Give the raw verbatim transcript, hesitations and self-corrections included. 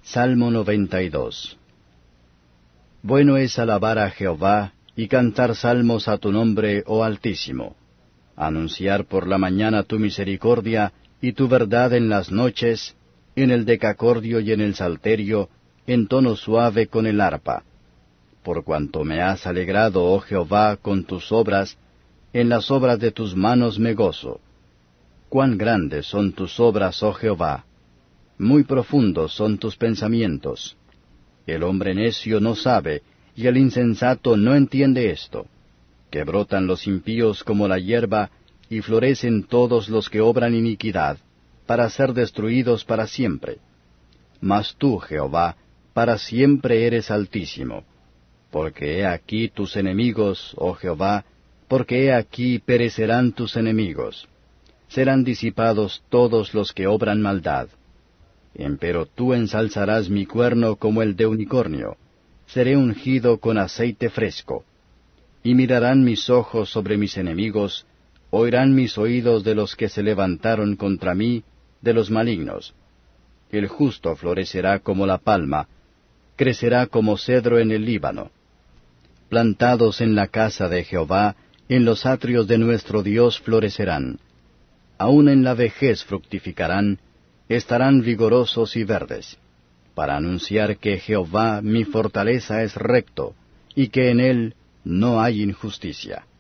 Salmo noventa y dos. Bueno es alabar a Jehová, y cantar salmos a tu nombre, oh Altísimo. Anunciar por la mañana tu misericordia, y tu verdad en las noches, en el decacordio y en el salterio, en tono suave con el arpa. Por cuanto me has alegrado, oh Jehová, con tus obras, en las obras de tus manos me gozo. Cuán grandes son tus obras, oh Jehová. Muy profundos son tus pensamientos. El hombre necio no sabe, y el insensato no entiende esto, que brotan los impíos como la hierba, y florecen todos los que obran iniquidad, para ser destruidos para siempre. Mas tú, Jehová, para siempre eres altísimo. Porque he aquí tus enemigos, oh Jehová, porque he aquí perecerán tus enemigos. Serán disipados todos los que obran maldad. Empero tú ensalzarás mi cuerno como el de unicornio. Seré ungido con aceite fresco. Y mirarán mis ojos sobre mis enemigos, oirán mis oídos de los que se levantaron contra mí, de los malignos. El justo florecerá como la palma, crecerá como cedro en el Líbano. Plantados en la casa de Jehová, en los atrios de nuestro Dios florecerán. Aun en la vejez fructificarán, estarán vigorosos y verdes, para anunciar que Jehová mi fortaleza es recto, y que en él no hay injusticia.